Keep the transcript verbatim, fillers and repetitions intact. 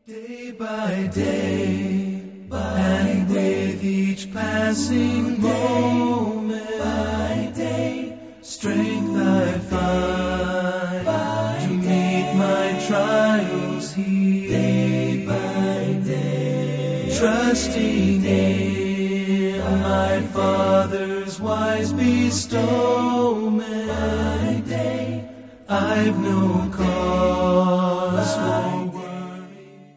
Day by day, and with each passing moment, by day, strength I find to meet my trials here. Day by day, trusting in my Father's wise bestowment, by day, I've no cause for